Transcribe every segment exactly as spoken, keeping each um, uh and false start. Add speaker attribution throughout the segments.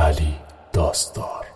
Speaker 1: علی داستار.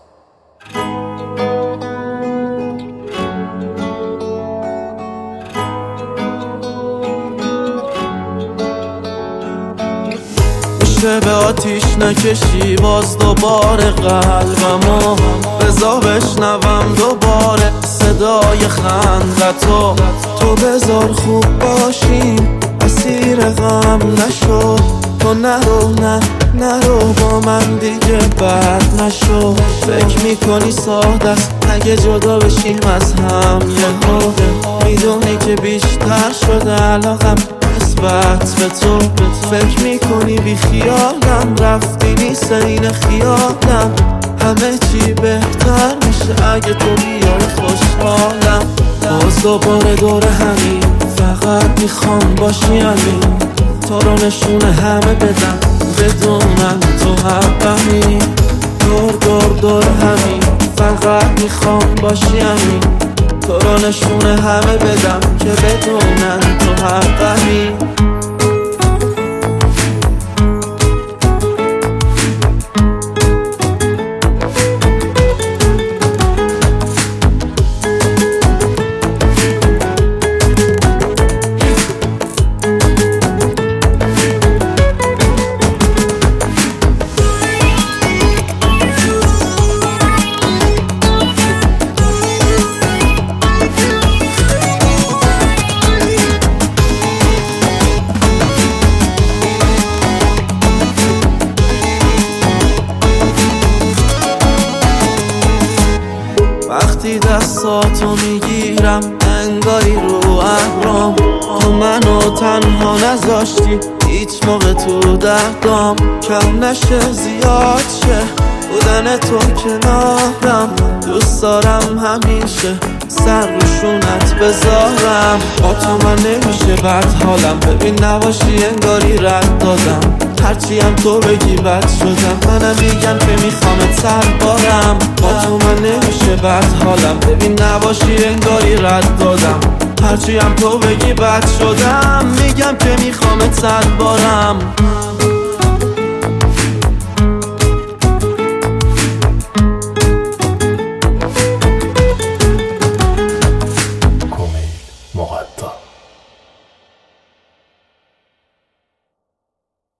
Speaker 2: میشه به آتیش نکشی باز دوباره قلبمو، بذار بشنوم دوباره صدای خندتو. تو بذار خوب باشیم اسیر غم نشو، تو نرو نه نرو با من دیگه بد نشو. فکر میکنی ساده است اگه جدا بشیم از هم یهو، میدونی که بیشتر شده علاقم نسبت به تو. فکر میکنی بی خیالم رفتی نیست این خیالم، همه چی بهتر میشه اگه تو بیای خوشحالم. باز دوباره دور همین فقط میخوام باشی همین، تو رو نشونه همه بدم بدونم تو حقمی. دور دور دور همین فقط میخوام باشی همین، تو رو نشونه همه بدم که بدونن تو حقمی. وقتی دستاتو میگیرم انگاری رو ابرام، تو منو تنها نذاشتی هیچ موقع تو دردام. کم نشه زیاد شه بودن تو کنارم، دوست دارم همیشه سر روشونت بذارم. با تو من نمیشه بد حالم، ببین نباشی انگاری رد دادم. هرچی هم تو بگی بد شدم، منم میگم که میخوامت سر بارم. با تو من نمیشه بد حالم، ببین نباشی انگاری رد دادم. هرچی هم تو بگی بد شدم، میگم که میخوامت سر بارم.